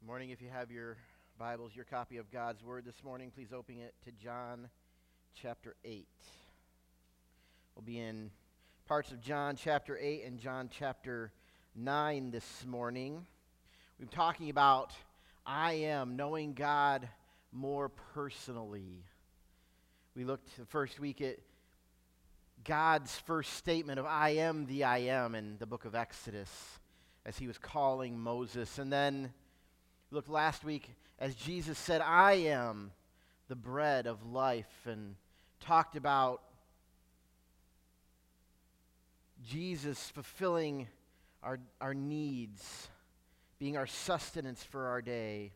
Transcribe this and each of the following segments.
Good morning. If you have your Bibles, your copy of God's Word this morning, please open it to John chapter 8. We'll be in parts of John chapter 8 and John chapter 9 this morning. We've been talking about I am, knowing God more personally. We looked the first week at God's first statement of I am the I am in the book of Exodus as he was calling Moses. And then we looked last week as Jesus said, I am the bread of life, and talked about Jesus fulfilling our needs, being our sustenance for our day.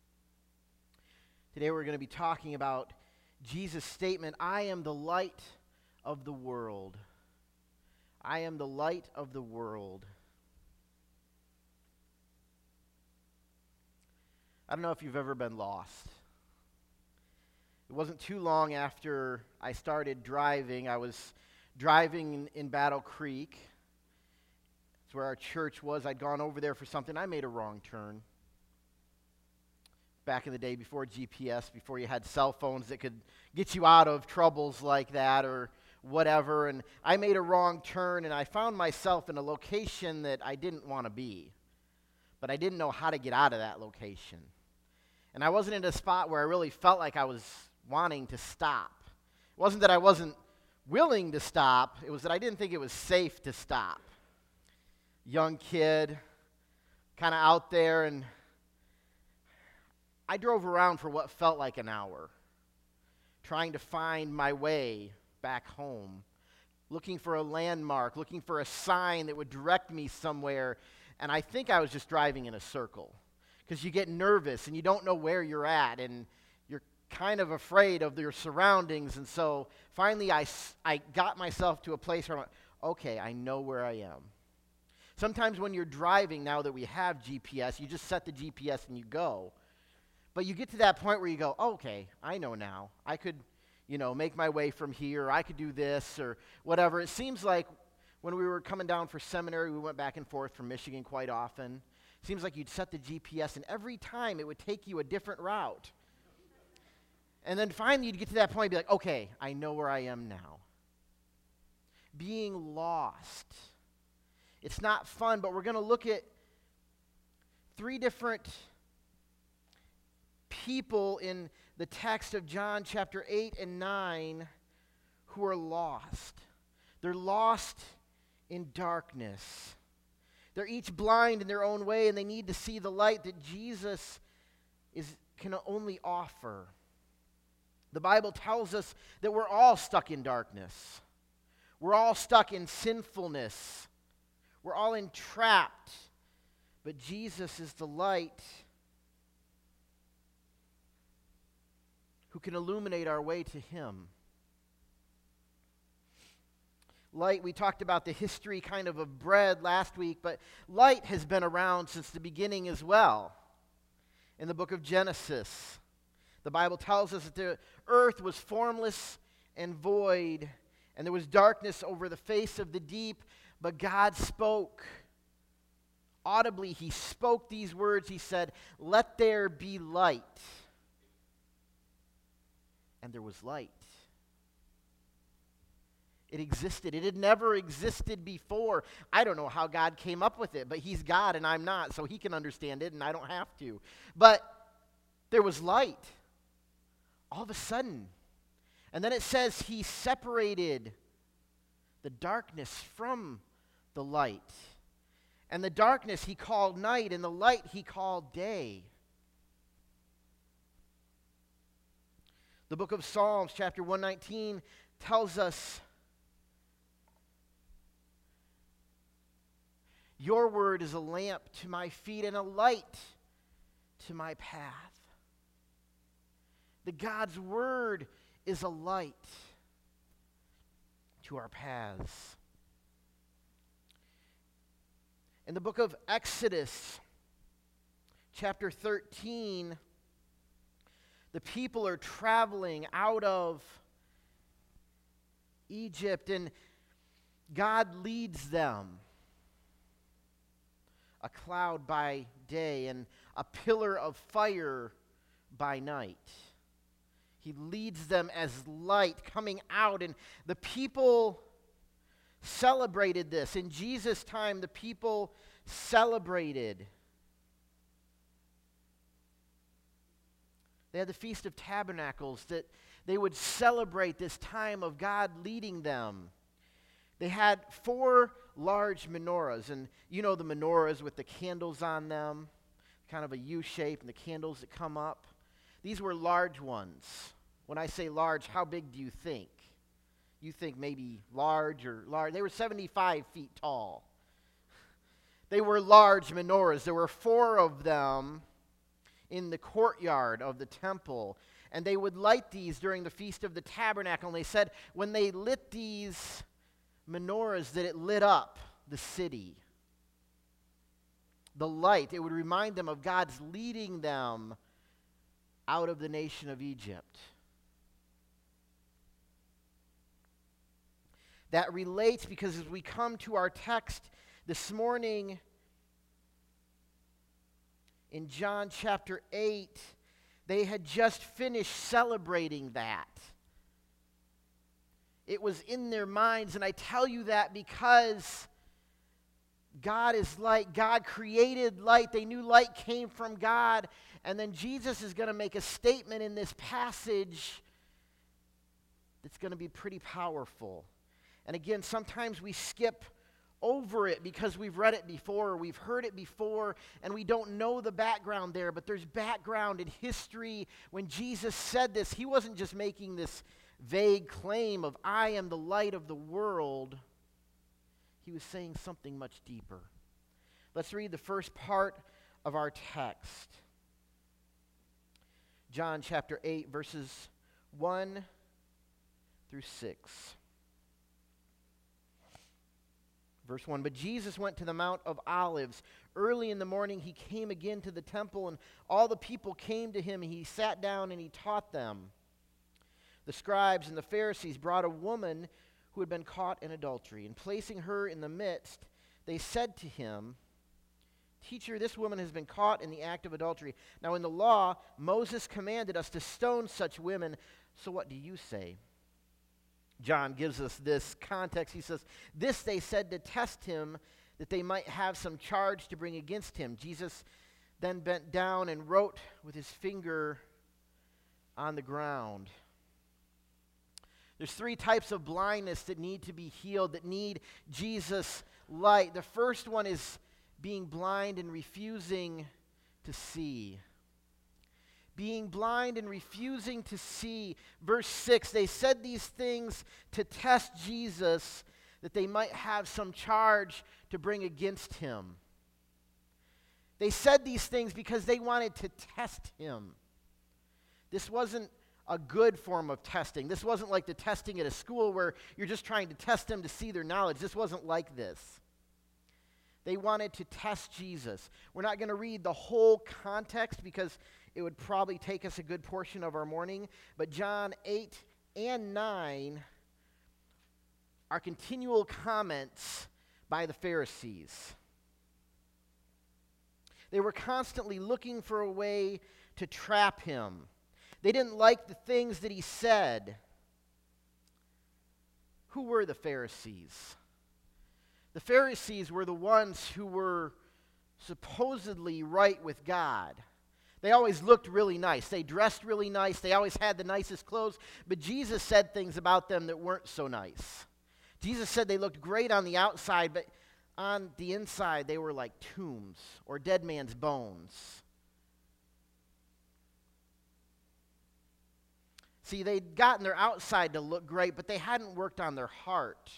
Today we're going to be talking about Jesus' statement, I am the light of the world. I am the light of the world. I don't know if you've ever been lost. It wasn't too long after I started driving. I was driving in Battle Creek. It's where our church was. I'd gone over there for something. I made a wrong turn. Back in the day before GPS, before you had cell phones that could get you out of troubles like that or whatever. And I made a wrong turn, and I found myself in a location that I didn't want to be. But I didn't know how to get out of that location. And I wasn't in a spot where I really felt like I was wanting to stop. It wasn't that I wasn't willing to stop. It was that I didn't think it was safe to stop. Young kid, kind of out there, and I drove around for what felt like an hour, trying to find my way back home, looking for a landmark, looking for a sign that would direct me somewhere, and I think I was just driving in a circle. Because you get nervous and you don't know where you're at and you're kind of afraid of your surroundings. And so finally I got myself to a place where I'm like, okay, I know where I am. Sometimes when you're driving, now that we have GPS, you just set the GPS and you go. But you get to that point where you go, okay, I know now. I could, make my way from here. Or I could do this or whatever. It seems like when we were coming down for seminary, we went back and forth from Michigan quite often. Seems like you'd set the GPS, and every time it would take you a different route. And then finally you'd get to that point and be like, okay, I know where I am now. Being lost. It's not fun, but we're going to look at 3 different people in the text of John chapter 8 and 9 who are lost. They're lost in darkness. They're each blind in their own way, and they need to see the light that Jesus can only offer. The Bible tells us that we're all stuck in darkness. We're all stuck in sinfulness. We're all entrapped. But Jesus is the light who can illuminate our way to Him. Light, we talked about the history kind of bread last week, but light has been around since the beginning as well. In the book of Genesis, the Bible tells us that the earth was formless and void, and there was darkness over the face of the deep, but God spoke. Audibly, He spoke these words. He said, "Let there be light." And there was light. It existed. It had never existed before. I don't know how God came up with it, but He's God and I'm not, so He can understand it and I don't have to. But there was light all of a sudden. And then it says He separated the darkness from the light. And the darkness He called night, and the light He called day. The book of Psalms, chapter 119, tells us, your word is a lamp to my feet and a light to my path. That God's word is a light to our paths. In the book of Exodus, chapter 13, the people are traveling out of Egypt, and God leads them a cloud by day and a pillar of fire by night. He leads them as light coming out, and the people celebrated this. In Jesus' time, the people celebrated. They had the Feast of Tabernacles that they would celebrate this time of God leading them. They had 4 large menorahs, and you know the menorahs with the candles on them, kind of a U shape, and the candles that come up. These were large ones. When I say large, how big do you think? You think maybe large or large. They were 75 feet tall. They were large menorahs. There were 4 of them in the courtyard of the temple, and they would light these during the Feast of the Tabernacle, and they said when they lit these menorahs that it lit up the city. The light, it would remind them of God's leading them out of the nation of Egypt. That relates because as we come to our text this morning in John chapter 8, they had just finished celebrating that. It was in their minds, and I tell you that because God is light. God created light. They knew light came from God. And then Jesus is going to make a statement in this passage that's going to be pretty powerful. And again, sometimes we skip over it because we've read it before, or we've heard it before, and we don't know the background there. But there's background and history. When Jesus said this, he wasn't just making this vague claim of, I am the light of the world. He was saying something much deeper. Let's read the first part of our text. John chapter 8, verses 1 through 6. Verse 1, but Jesus went to the Mount of Olives. Early in the morning he came again to the temple, and all the people came to him, and he sat down and he taught them. The scribes and the Pharisees brought a woman who had been caught in adultery, and placing her in the midst, they said to him, Teacher, this woman has been caught in the act of adultery. Now in the law, Moses commanded us to stone such women, so what do you say? John gives us this context. He says, this they said to test him, that they might have some charge to bring against him. Jesus then bent down and wrote with his finger on the ground. There's 3 types of blindness that need to be healed, that need Jesus' light. The first one is being blind and refusing to see. Being blind and refusing to see. Verse 6, they said these things to test Jesus, that they might have some charge to bring against him. They said these things because they wanted to test him. This wasn't a good form of testing. This wasn't like the testing at a school where you're just trying to test them to see their knowledge. This wasn't like this. They wanted to test Jesus. We're not going to read the whole context because it would probably take us a good portion of our morning. But John 8 and 9 are continual comments by the Pharisees. They were constantly looking for a way to trap him. They didn't like the things that he said. Who were the Pharisees? The Pharisees were the ones who were supposedly right with God. They always looked really nice. They dressed really nice. They always had the nicest clothes. But Jesus said things about them that weren't so nice. Jesus said they looked great on the outside, but on the inside they were like tombs or dead man's bones. See, they'd gotten their outside to look great, but they hadn't worked on their heart.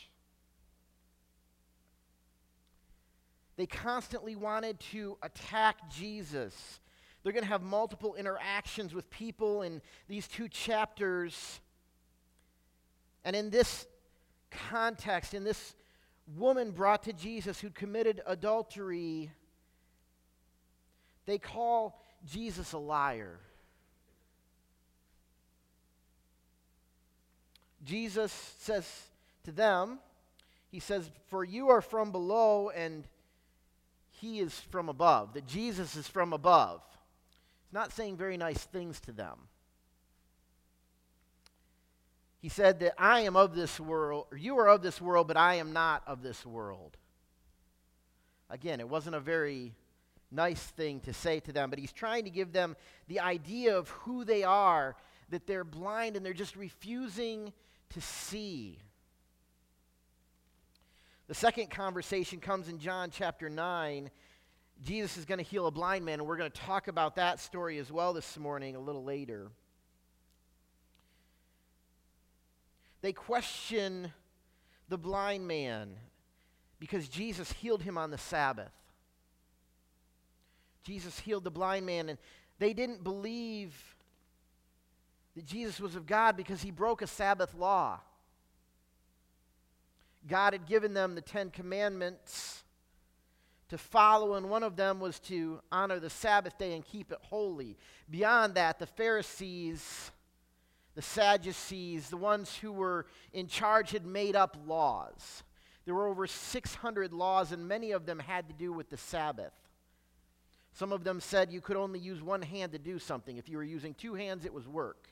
They constantly wanted to attack Jesus. They're going to have multiple interactions with people in these 2 chapters. And in this context, in this woman brought to Jesus who committed adultery, they call Jesus a liar. Jesus says to them, he says, for you are from below and he is from above, that Jesus is from above. He's not saying very nice things to them. He said that I am of this world, or you are of this world, but I am not of this world. Again, it wasn't a very nice thing to say to them, but he's trying to give them the idea of who they are, that they're blind and they're just refusing to see. The second conversation comes in John chapter 9. Jesus is going to heal a blind man, and we're going to talk about that story as well this morning a little later. They question the blind man because Jesus healed him on the Sabbath. Jesus healed the blind man, and they didn't believe that Jesus was of God because he broke a Sabbath law. God had given them the 10 Commandments to follow, and one of them was to honor the Sabbath day and keep it holy. Beyond that, the Pharisees, the Sadducees, the ones who were in charge had made up laws. There were over 600 laws, and many of them had to do with the Sabbath. Some of them said you could only use one hand to do something. If you were using two hands, it was work.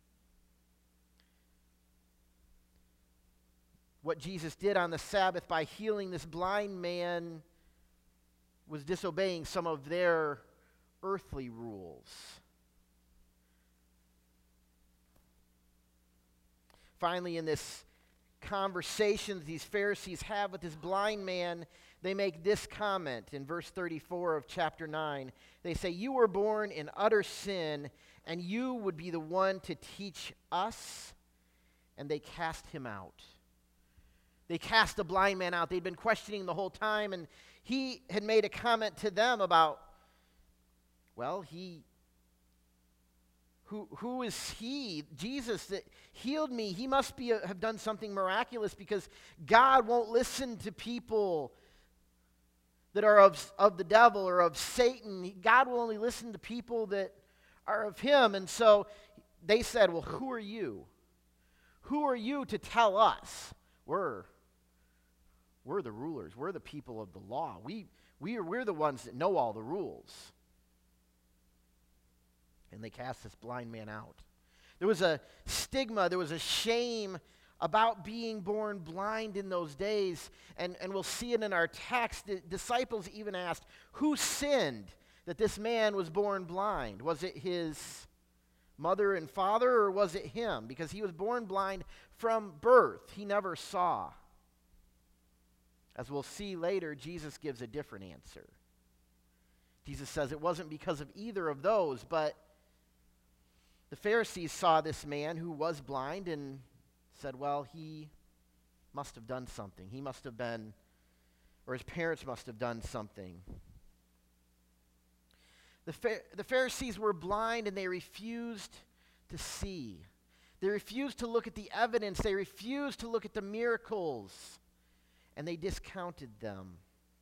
What Jesus did on the Sabbath by healing this blind man was disobeying some of their earthly rules. Finally, in this conversation these Pharisees have with this blind man, they make this comment in verse 34 of chapter 9. They say, "You were born in utter sin, and you would be the one to teach us." And they cast him out. They cast the blind man out. They'd been questioning the whole time, and he had made a comment to them about, well, who is he? Jesus that healed me. He must have done something miraculous, because God won't listen to people that are of the devil or of Satan. God will only listen to people that are of him. And so they said, well, who are you? Who are you to tell us? We're the rulers. We're the people of the law. We're the ones that know all the rules. And they cast this blind man out. There was a stigma, there was a shame about being born blind in those days. And we'll see it in our text. The disciples even asked, who sinned that this man was born blind? Was it his mother and father, or was it him? Because he was born blind from birth. He never saw. As we'll see later, Jesus gives a different answer. Jesus says it wasn't because of either of those, but the Pharisees saw this man who was blind and said, well, he must have done something. He must have been, or his parents must have done something. The Pharisees were blind, and they refused to see. They refused to look at the evidence. They refused to look at the miracles, and they discounted them.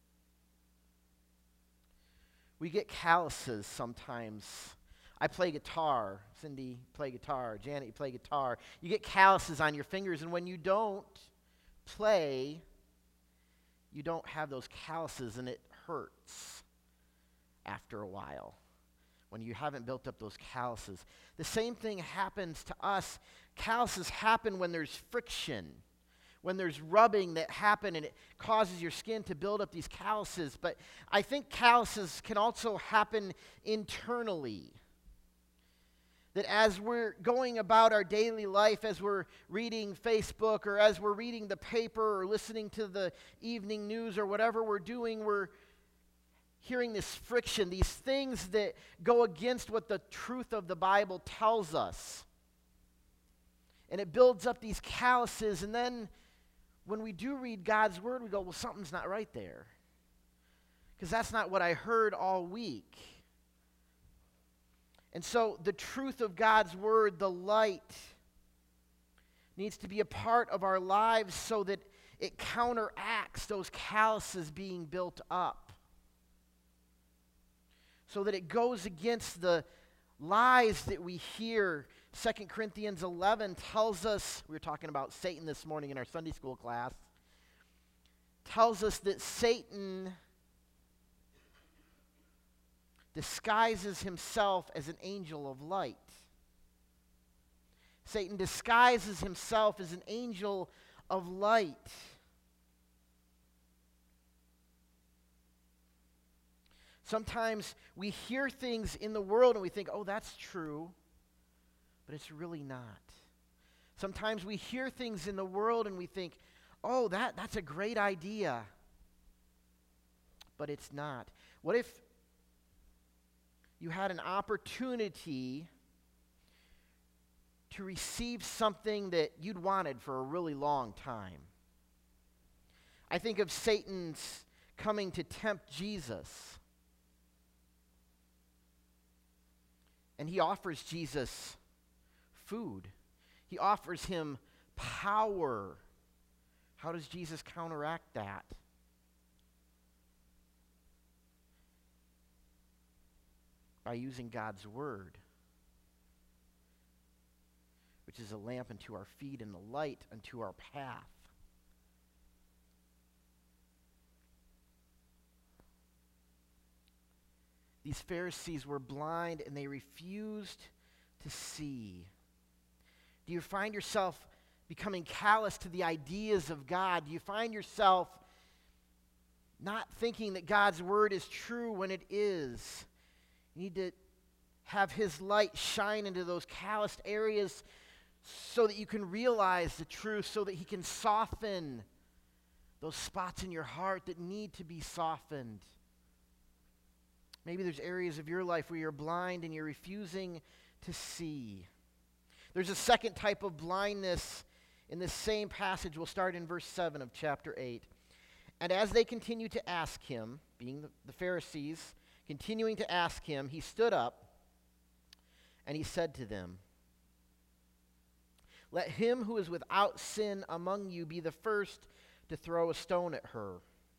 We get calluses sometimes. I play guitar. Cindy play guitar. Janet, you play guitar. You get calluses on your fingers, and when you don't play, you don't have those calluses, and it hurts after a while when you haven't built up those calluses. The same thing happens to us. Calluses happen when there's friction, when there's rubbing that happen, and it causes your skin to build up these calluses. But I think calluses can also happen internally. That as we're going about our daily life, as we're reading Facebook, or as we're reading the paper, or listening to the evening news, or whatever we're doing, we're hearing this friction, these things that go against what the truth of the Bible tells us. And it builds up these calluses, and then when we do read God's word, we go, well, something's not right there. Because that's not what I heard all week. And so the truth of God's word, the light, needs to be a part of our lives so that it counteracts those calluses being built up. So that it goes against the lies that we hear. 2 Corinthians 11 tells us, we were talking about Satan this morning in our Sunday school class, tells us that Satan disguises himself as an angel of light. Satan disguises himself as an angel of light. Sometimes we hear things in the world and we think, oh, that's true, but it's really not. Sometimes we hear things in the world and we think, oh, that's a great idea, but it's not. What if you had an opportunity to receive something that you'd wanted for a really long time? I think of Satan's coming to tempt Jesus. And he offers Jesus food. He offers him power. How does Jesus counteract that? By using God's word, which is a lamp unto our feet and a light unto our path. These Pharisees were blind and they refused to see. Do you find yourself becoming callous to the ideas of God? Do you find yourself not thinking that God's word is true when it is? You need to have his light shine into those calloused areas so that you can realize the truth, so that he can soften those spots in your heart that need to be softened. Maybe there's areas of your life where you're blind and you're refusing to see. There's a second type of blindness in this same passage. We'll start in verse 7 of chapter 8. And as they continued to ask him, being the Pharisees, continuing to ask him, he stood up and he said to them, "Let him who is without sin among you be the first to throw a stone at her."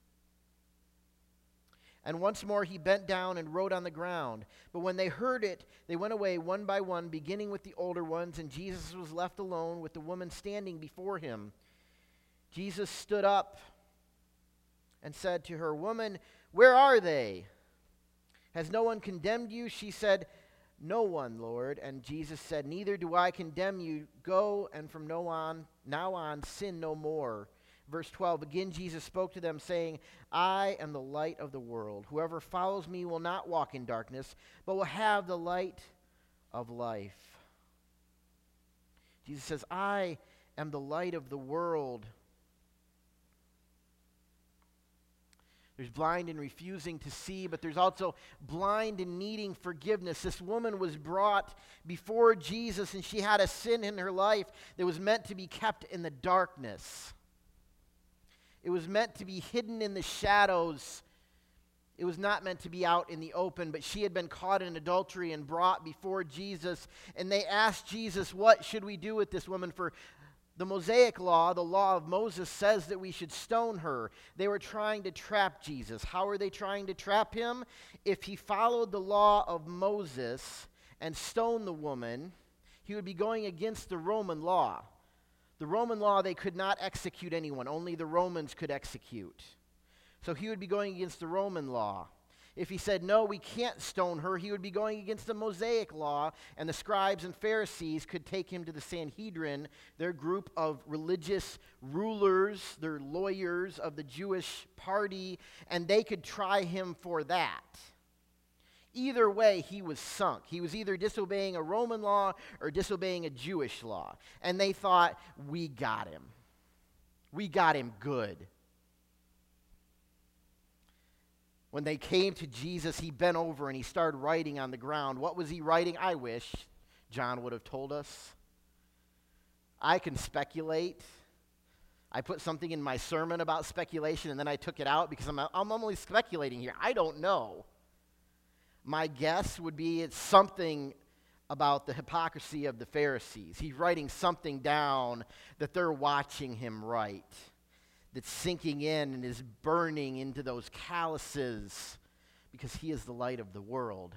And once more he bent down and wrote on the ground. But when they heard it, they went away one by one, beginning with the older ones, and Jesus was left alone with the woman standing before him. Jesus stood up and said to her, "Woman, where are they? Has no one condemned you?" She said, "No one, Lord." And Jesus said, "Neither do I condemn you. Go, and from now on, sin no more." Verse 12, again Jesus spoke to them, saying, "I am the light of the world. Whoever follows me will not walk in darkness, but will have the light of life." Jesus says, "I am the light of the world." There's blind in refusing to see, but there's also blind in needing forgiveness. This woman was brought before Jesus, and she had a sin in her life that was meant to be kept in the darkness. It was meant to be hidden in the shadows. It was not meant to be out in the open, but she had been caught in adultery and brought before Jesus. And they asked Jesus, "What should we do with this woman?" For the Mosaic law, the law of Moses, says that we should stone her. They were trying to trap Jesus. How are they trying to trap him? If he followed the law of Moses and stoned the woman, he would be going against the Roman law. The Roman law, they could not execute anyone. Only the Romans could execute. So he would be going against the Roman law. If he said, "No, we can't stone her," he would be going against the Mosaic law, and the scribes and Pharisees could take him to the Sanhedrin, their group of religious rulers, their lawyers of the Jewish party, and they could try him for that. Either way, he was sunk. He was either disobeying a Roman law or disobeying a Jewish law. And they thought, we got him. We got him good. When they came to Jesus, he bent over and he started writing on the ground. What was he writing? I wish John would have told us. I can speculate. I put something in my sermon about speculation, and then I took it out because I'm only speculating here. I don't know. My guess would be it's something about the hypocrisy of the Pharisees. He's writing something down that they're watching him write, that's sinking in and is burning into those calluses because he is the light of the world.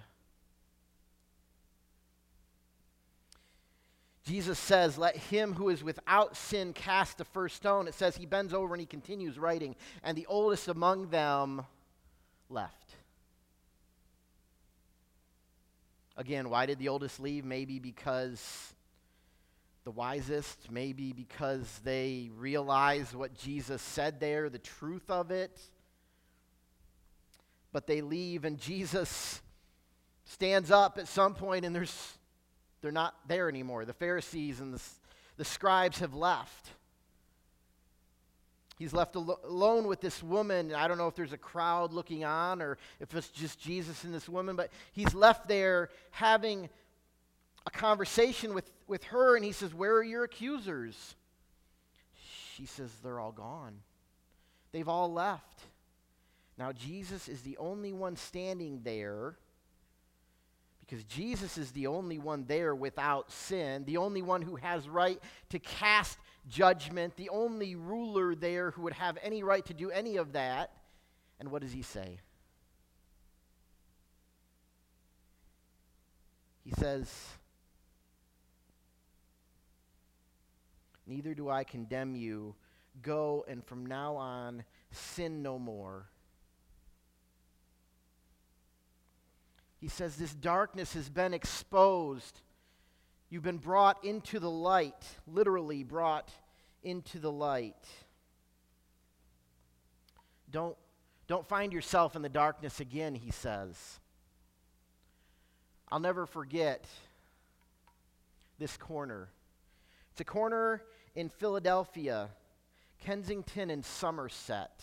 Jesus says, "Let him who is without sin cast the first stone." It says he bends over and he continues writing, and the oldest among them left. Again, why did the oldest leave? Maybe because the wisest, maybe because they realized what Jesus said there, the truth of it. But they leave, and Jesus stands up at some point, and they're not there anymore. The Pharisees and the scribes have left. He's left alone with this woman. I don't know if there's a crowd looking on or if it's just Jesus and this woman, but he's left there having a conversation with her, and he says, "Where are your accusers?" She says, "They're all gone. They've all left." Now, Jesus is the only one standing there because Jesus is the only one there without sin, the only one who has right to cast judgment, the only ruler there who would have any right to do any of that. And what does he say? He says, "Neither do I condemn you. Go, and from now on, sin no more." He says this darkness has been exposed. You've been brought into the light, literally brought into the light. Don't find yourself in the darkness again, he says. I'll never forget this corner. It's a corner in Philadelphia, Kensington and Somerset.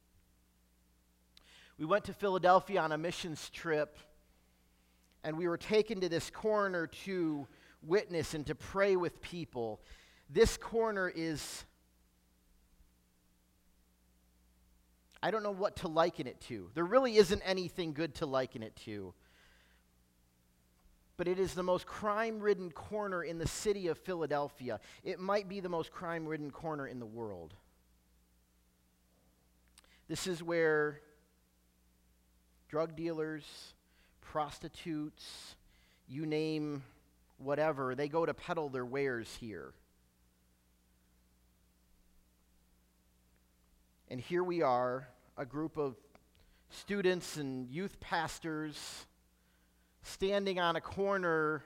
We went to Philadelphia on a missions trip, and we were taken to this corner to witness and to pray with people. This corner is, I don't know what to liken it to. There really isn't anything good to liken it to. But it is the most crime-ridden corner in the city of Philadelphia. It might be the most crime-ridden corner in the world. This is where drug dealers, prostitutes, you name whatever, they go to peddle their wares here. And here we are, a group of students and youth pastors standing on a corner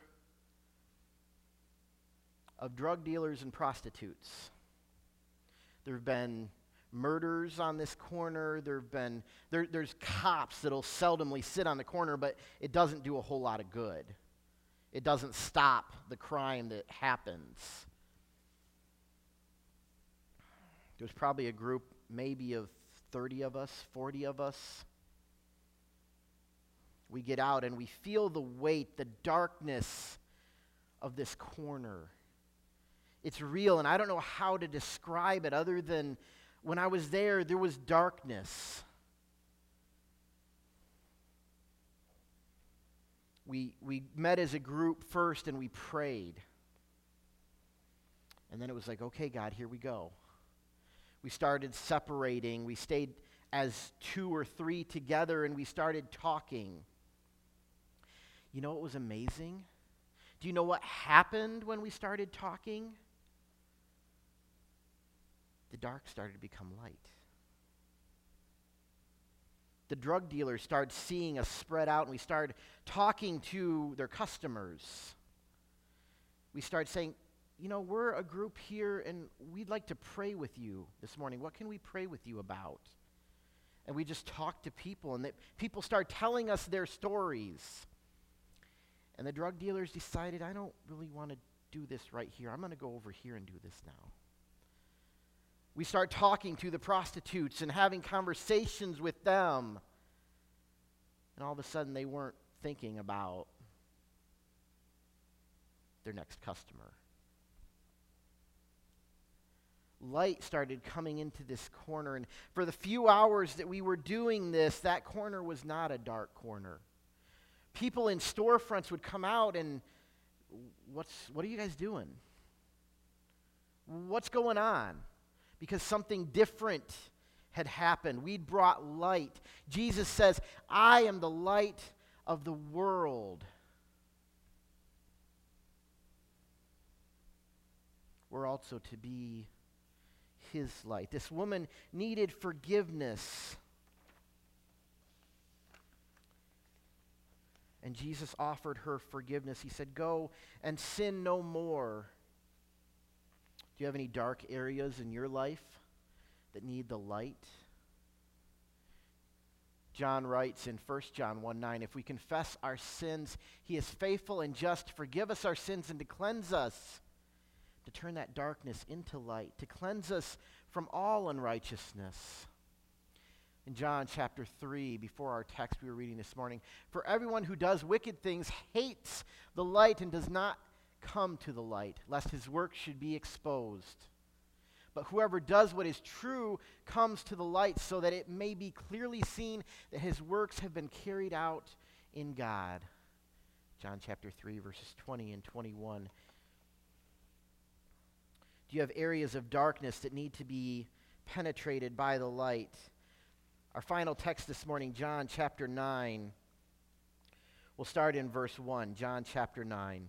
of drug dealers and prostitutes. There have been murders on this corner. There's cops that'll seldomly sit on the corner, but it doesn't do a whole lot of good. It doesn't stop the crime that happens. There's probably a group maybe of 30 of us, 40 of us. We get out and we feel the weight, the darkness of this corner. It's real, and I don't know how to describe it other than when I was there was darkness. We met as a group first and we prayed. And then it was like, okay, God, here we go. We started separating. We stayed as 2 or 3 together and we started talking. You know what was amazing? Do you know what happened when we started talking? The dark started to become light. The drug dealers started seeing us spread out, and we started talking to their customers. We started saying, you know, we're a group here, and we'd like to pray with you this morning. What can we pray with you about? And we just talked to people, and people started telling us their stories. And the drug dealers decided, I don't really want to do this right here. I'm going to go over here and do this now. We start talking to the prostitutes and having conversations with them. And all of a sudden, they weren't thinking about their next customer. Light started coming into this corner. And for the few hours that we were doing this, that corner was not a dark corner. People in storefronts would come out and, what are you guys doing? What's going on? Because something different had happened. We'd brought light. Jesus says, I am the light of the world. We're also to be his light. This woman needed forgiveness. And Jesus offered her forgiveness. He said, "Go and sin no more." Do you have any dark areas in your life that need the light? John writes in 1 John 1:9, "If we confess our sins, he is faithful and just to forgive us our sins and to cleanse us, to turn that darkness into light, to cleanse us from all unrighteousness." In John chapter 3, before our text we were reading this morning, "For everyone who does wicked things hates the light and does not come to the light, lest his work should be exposed. But whoever does what is true comes to the light, so that it may be clearly seen that his works have been carried out in God." John chapter 3, verses 20 and 21. Do you have areas of darkness that need to be penetrated by the light? Our final text this morning, John chapter 9. We'll start in verse 1, John chapter 9.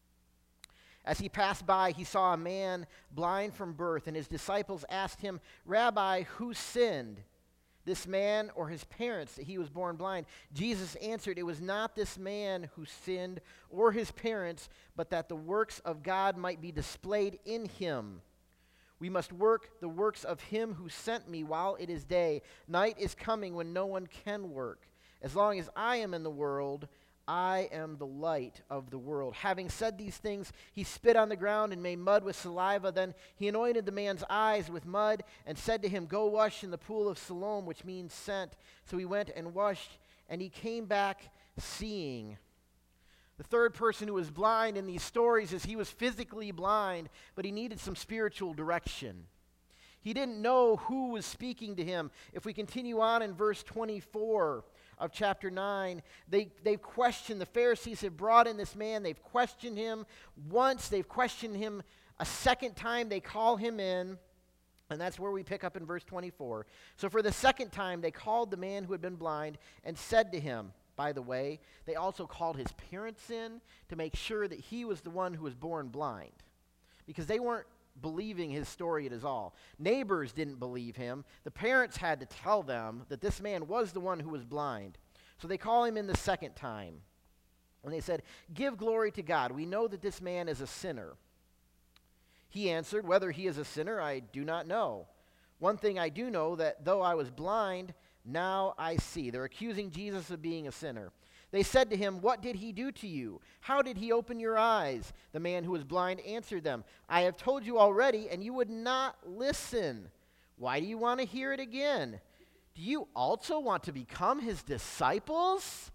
"As he passed by, he saw a man blind from birth, and his disciples asked him, 'Rabbi, who sinned, this man or his parents, that he was born blind?' Jesus answered, 'It was not this man who sinned or his parents, but that the works of God might be displayed in him. We must work the works of him who sent me while it is day. Night is coming when no one can work. As long as I am in the world, I am the light of the world.' Having said these things, he spit on the ground and made mud with saliva. Then he anointed the man's eyes with mud and said to him, 'Go wash in the pool of Siloam,' which means sent. So he went and washed, and he came back seeing." The third person who was blind in these stories is he was physically blind, but he needed some spiritual direction. He didn't know who was speaking to him. If we continue on in verse 24 of chapter 9, they've questioned, the Pharisees have brought in this man. They've questioned him once. They've questioned him a second time. They call him in, and that's where we pick up in verse 24. "So for the second time they called the man who had been blind and said to him," by the way, they also called his parents in to make sure that he was the one who was born blind, because they weren't believing his story at all. Neighbors didn't believe him. The parents had to tell them that this man was the one who was blind. So they call him in the second time. And they said, "Give glory to God. We know that this man is a sinner." He answered, "Whether he is a sinner, I do not know. One thing I do know, that though I was blind, now I see." They're accusing Jesus of being a sinner. They said to him, "What did he do to you? How did he open your eyes?" The man who was blind answered them, "I have told you already, and you would not listen. Why do you want to hear it again? Do you also want to become his disciples?"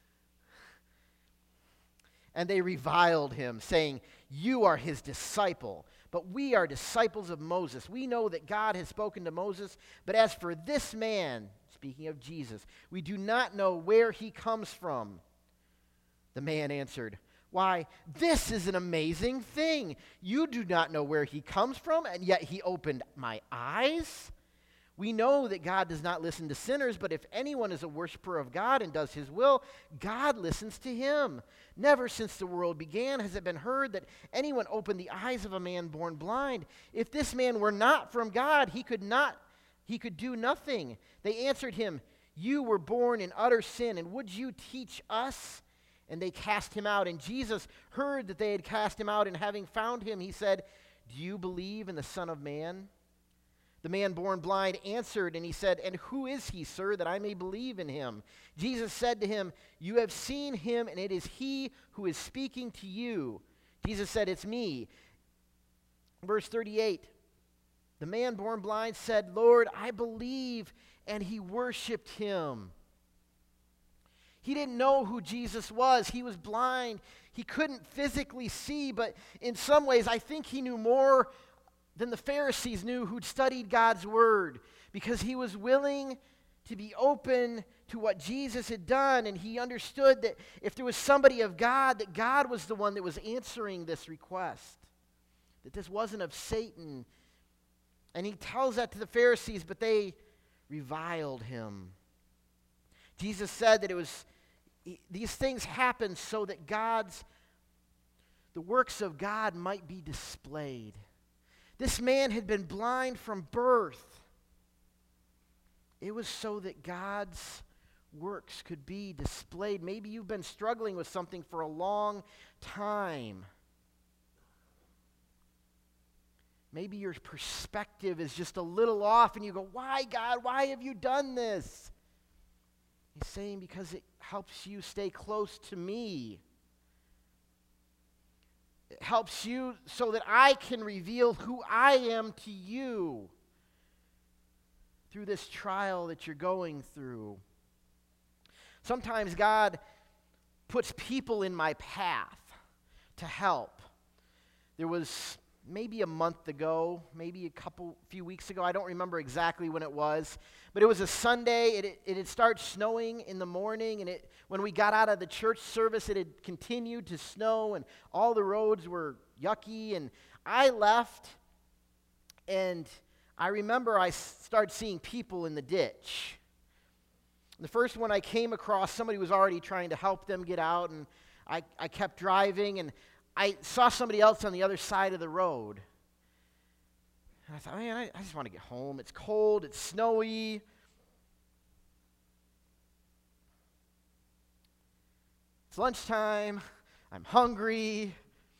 And they reviled him, saying, "You are his disciple, but we are disciples of Moses. We know that God has spoken to Moses, but as for this man," speaking of Jesus, "we do not know where he comes from." The man answered, "Why, this is an amazing thing. You do not know where he comes from, and yet he opened my eyes. We know that God does not listen to sinners, but if anyone is a worshiper of God and does his will, God listens to him. Never since the world began has it been heard that anyone opened the eyes of a man born blind. If this man were not from God, he could do nothing." They answered him, "You were born in utter sin, and would you teach us?" And they cast him out. And Jesus heard that they had cast him out, and having found him, he said, "Do you believe in the Son of Man?" The man born blind answered, and he said, "And who is he, sir, that I may believe in him?" Jesus said to him, "You have seen him, and it is he who is speaking to you." Jesus said, "It's me." Verse 38, the man born blind said, "Lord, I believe," and he worshiped him. He didn't know who Jesus was. He was blind. He couldn't physically see, but in some ways, I think he knew more than the Pharisees knew who'd studied God's word, because he was willing to be open to what Jesus had done, and he understood that if there was somebody of God, that God was the one that was answering this request, that this wasn't of Satan. And he tells that to the Pharisees, but they reviled him. Jesus said that these things happened so that the works of God might be displayed. This man had been blind from birth. It was so that God's works could be displayed. Maybe you've been struggling with something for a long time. Maybe your perspective is just a little off and you go, why, God? Why have you done this? He's saying, because it helps you stay close to me. It helps you so that I can reveal who I am to you through this trial that you're going through. Sometimes God puts people in my path to help. There was maybe a month ago, maybe few weeks ago, I don't remember exactly when it was, but it was a Sunday. It had started snowing in the morning, and when we got out of the church service, it had continued to snow, and all the roads were yucky, and I left, and I remember I started seeing people in the ditch. The first one I came across, somebody was already trying to help them get out, and I kept driving, and I saw somebody else on the other side of the road. And I thought, man, I just want to get home. It's cold, it's snowy. It's lunchtime, I'm hungry.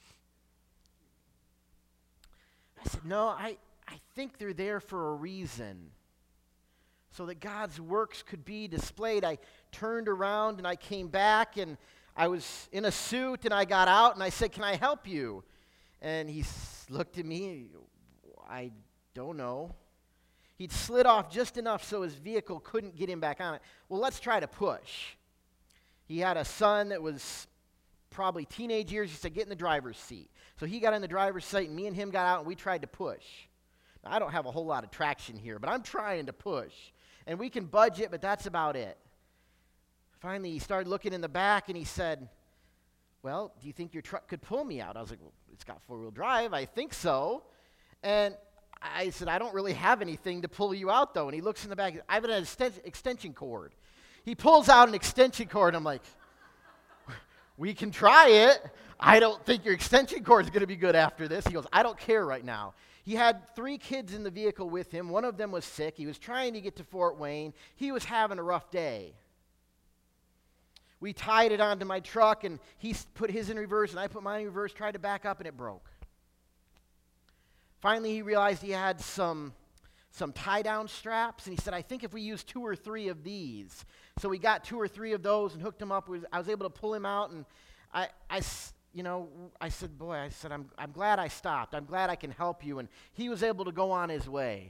I said, no, I think they're there for a reason, so that God's works could be displayed. I turned around and I came back, and I was in a suit, and I got out, and I said, can I help you? And he looked at me, I don't know. He'd slid off just enough so his vehicle couldn't get him back on it. Well, let's try to push. He had a son that was probably teenage years. He said, get in the driver's seat. So he got in the driver's seat, and me and him got out, and we tried to push. Now, I don't have a whole lot of traction here, but I'm trying to push. And we can budge it, but that's about it. Finally, he started looking in the back, and he said, well, do you think your truck could pull me out? I was like, well, it's got four-wheel drive. I think so. And I said, I don't really have anything to pull you out, though. And he looks in the back. I have an extension cord. He pulls out an extension cord, and I'm like, we can try it. I don't think your extension cord is going to be good after this. He goes, I don't care right now. He had 3 kids in the vehicle with him. One of them was sick. He was trying to get to Fort Wayne. He was having a rough day. We tied it onto my truck, and he put his in reverse, and I put mine in reverse, tried to back up, and it broke. Finally, he realized he had some tie-down straps, and he said, I think if we use 2 or 3 of these. So we got 2 or 3 of those and hooked them up. I was able to pull him out, and I said, boy, I'm glad I stopped. I'm glad I can help you. And he was able to go on his way.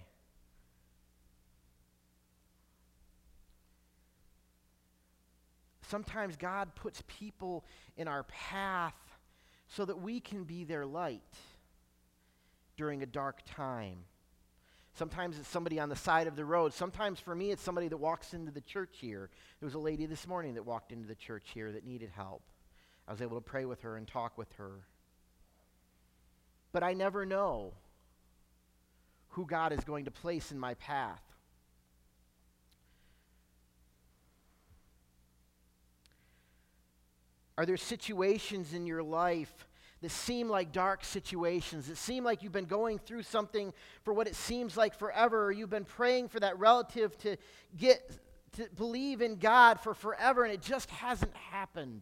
Sometimes God puts people in our path so that we can be their light during a dark time. Sometimes it's somebody on the side of the road. Sometimes for me it's somebody that walks into the church here. There was a lady this morning that walked into the church here that needed help. I was able to pray with her and talk with her. But I never know who God is going to place in my path. Are there situations in your life that seem like dark situations, that seem like you've been going through something for what it seems like forever, or you've been praying for that relative to believe in God for forever, and it just hasn't happened?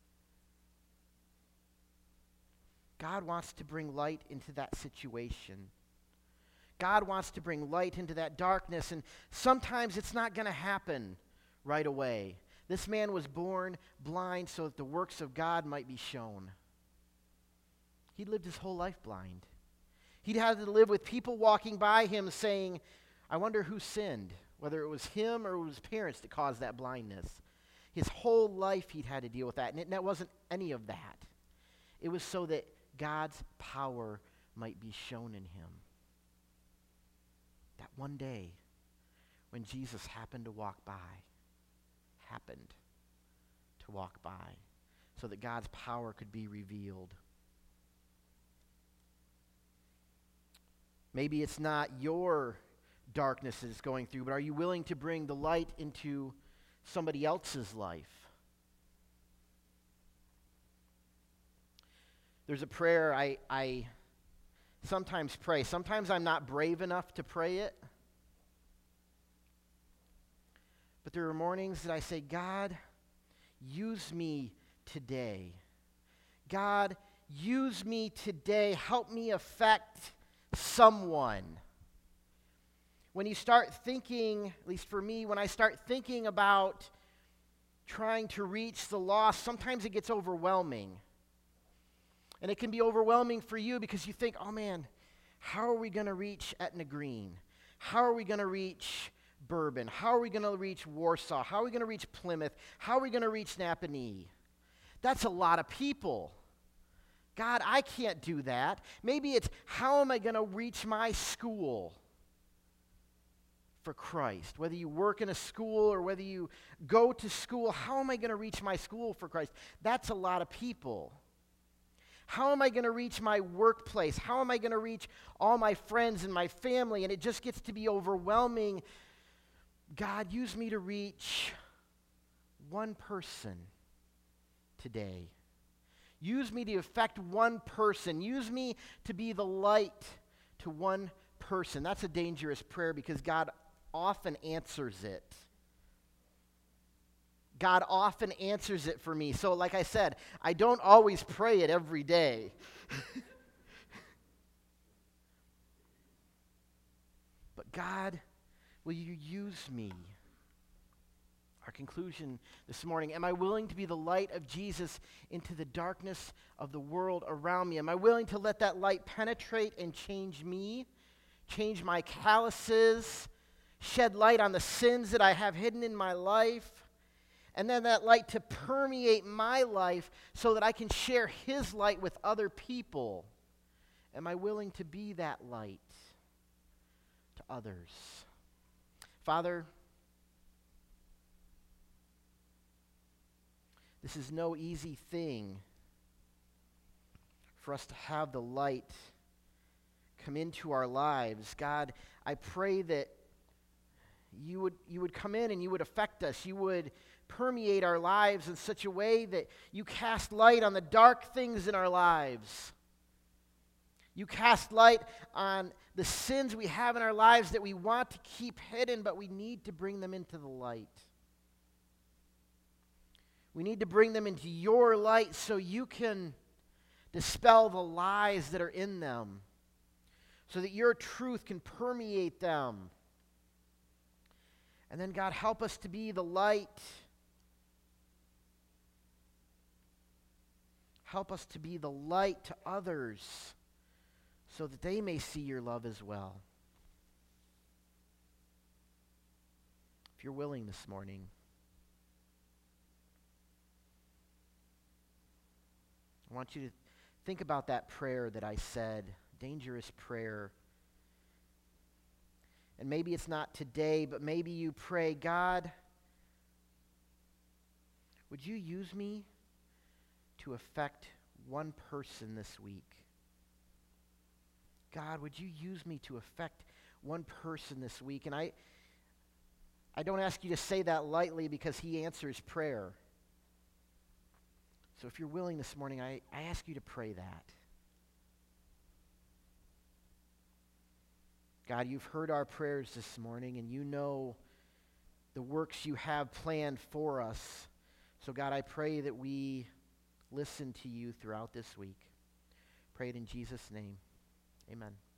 God wants to bring light into that situation. God wants to bring light into that darkness, and sometimes it's not going to happen right away. This man was born blind so that the works of God might be shown. He'd lived his whole life blind. He'd had to live with people walking by him saying, I wonder who sinned, whether it was him or it was his parents that caused that blindness. His whole life he'd had to deal with that, and it wasn't any of that. It was so that God's power might be shown in him. That one day when Jesus happened to walk by, so that God's power could be revealed. Maybe it's not your darkness that's going through, but are you willing to bring the light into somebody else's life? There's a prayer I sometimes pray. Sometimes I'm not brave enough to pray it. But there are mornings that I say, God, use me today. God, use me today. Help me affect someone. When you start thinking, at least for me, when I start thinking about trying to reach the lost, sometimes it gets overwhelming. And it can be overwhelming for you because you think, oh man, how are we going to reach Etna Green? How are we going to reach Bourbon? How are we going to reach Warsaw? How are we going to reach Plymouth? How are we going to reach Napanee? That's a lot of people. God, I can't do that. Maybe it's, how am I going to reach my school for Christ? Whether you work in a school or whether you go to school, how am I going to reach my school for Christ? That's a lot of people. How am I going to reach my workplace? How am I going to reach all my friends and my family? And it just gets to be overwhelming. God, use me to reach one person today. Use me to affect one person. Use me to be the light to one person. That's a dangerous prayer because God often answers it. God often answers it for me. So like I said, I don't always pray it every day. But God, will you use me? Our conclusion this morning, am I willing to be the light of Jesus into the darkness of the world around me? Am I willing to let that light penetrate and change me, change my calluses, shed light on the sins that I have hidden in my life? And then that light to permeate my life so that I can share his light with other people. Am I willing to be that light to others? Father, this is no easy thing for us to have the light come into our lives. God, I pray that you would come in and you would affect us. You would permeate our lives in such a way that you cast light on the dark things in our lives. You cast light on the sins we have in our lives that we want to keep hidden, but we need to bring them into the light. We need to bring them into your light so you can dispel the lies that are in them, so that your truth can permeate them. And then, God, help us to be the light. Help us to be the light to others so that they may see your love as well. If you're willing this morning, I want you to think about that prayer that I said, dangerous prayer. And maybe it's not today, but maybe you pray, God, would you use me to affect one person this week? God, would you use me to affect one person this week? And I don't ask you to say that lightly because he answers prayer. So if you're willing this morning, I ask you to pray that. God, you've heard our prayers this morning, and you know the works you have planned for us. So God, I pray that we listen to you throughout this week. Pray it in Jesus' name. Amen.